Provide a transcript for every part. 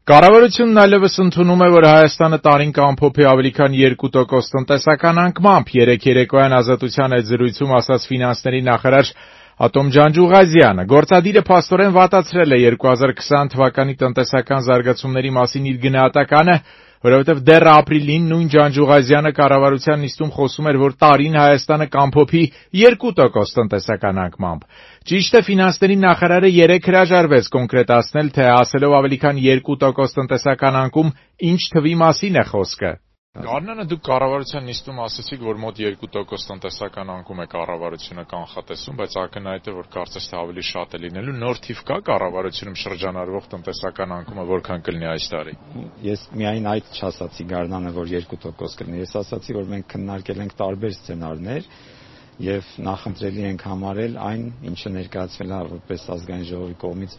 Կառավարությունն այլևս ընդունում է, որ Հայաստանը տարին կամփոփի ավելի քան 2% տնտեսական անկմամբ, երեկ երեկոյան Ազատության հետ զրույցում ասաց ֆինանսների նախարար Ատոմ Ջանջուղազյանը։ Գործադիրը փաստորեն վատացրել է 2020 թվականի տնտեսական զարգացումների մասին իր գնահատականը, որովհետև դեռ ապրիլին նույն Ջանջուղազյանը կառավարության նիստում խոսում էր, որ տարին Հայաստանը կամփոփի 2% տնտեսական անկմամբ։ Ճիշտ է, ֆինանսների նախարարը երեկ հրաժարվեց կոնկրետացնել, թե ասելով ավելի քան 2% տնտեսական անկում ինչ թվի մասին է խոսքը։ Գարնանը դուք կառավարության նիստում ասացիք, որ մոտ 2% տնտեսական անկում է կառավարությունը կանխատեսում, բայց ակնհայտ է, որ կարծես թե ավելի շատ է լինելու։ Նոր թիվ կա կառավարությունում շրջանառվող տնտեսական անկումը որքան կլինի այս տարի։ Ես միայն այդ չասացի Գարնանը, որ 2% կլինի։ Ես ասացի, որ մենք քննարկել ենք տարբեր սցենարներ եւ նախընտրելի ենք համարել այն, ինչը ներկայացվել է որպես ազգային ժողովի կողմից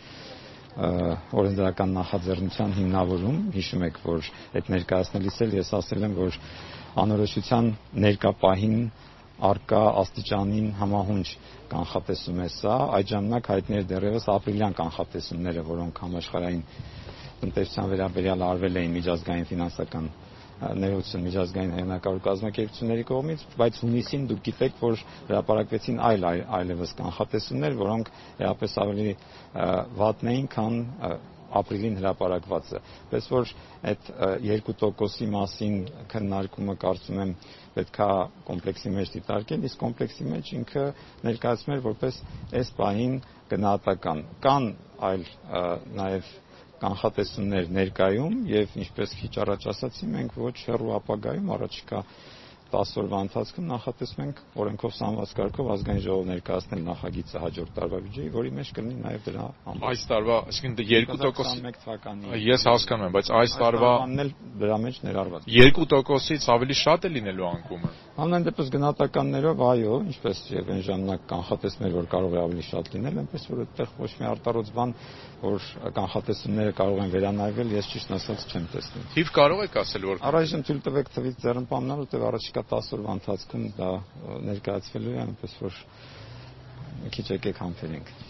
օրենսդրական նախաձեռնության հիմնավորում։ Հիշում եք, որ այդ ներկայացնելիս էլ ես ասել եմ, որ անորոշության ներկա պահին արկա աստիճանին համահունչ կանխատեսում է սա, այդ ժամանակ հայտնի էր դեռևս ապրիլյան կանխատեսումները, որոնք համաշխարհային տնտեսության վերաբերյալ արվել էին միջազգային ֆինանսական ներողություն միջազգային հեղինակավոր կազմակերպությունների կողմից, բայց հունիսին դուք գիտեք, որ հրապարակվեցին այլևս կանխատեսումներ, որոնք էապես ավելի վատն էին, քան ապրիլին հրապարակվածը։ Պես որ այդ 2%-ի մասին քննարկումը կարծում եմ պետք է կոմպլեքսի մեջ դիտարկել, իսկ կոմպլեքսի մեջ ինքը ներկայացում էր որպես այս պահին գնահատական։ Կան այլ նաև կանխատեսումներ ներկայում եւ ինչպես քիչ առաջ ասացի, մենք ոչ հեռու ապագայում առաջիկա 10 օրվա ընթացքում նախատեսում ենք օրենքով սահմանված կարգով ազգային ժողով ներկայացնել նախագիծը հաջորդ տարվա բյուջեի, որի մեջ կլինի նաև դրա այս տարվա, այսինքն 2% թվականի։ Ես հասկանում եմ, բայց այս տարվա դրա մեջ ներառված 2%-ից ավելի շատ է լինելու անկումը։ Ամեն դեպս գնահատականներով այո, ինչպես եւ այն ժամանակ կանխատեսներ, որ կարող է ավելի շատ լինել, այնպես որ այդտեղ ոչ մի արտարոց բան, որ կանխատեսումները կարող են վերանայվել, ես ճիշտ ասած չեմ տեսնում։ Թիվ կարող եք ասել, որ առայժմ թույլ տվեք թվից ձեռնպահանալ, որտեղ առաջիկա 10 օրվա ընթացքում դա ներկայացվելու է, այնպես որ մի քիչ եկեք համբերենք։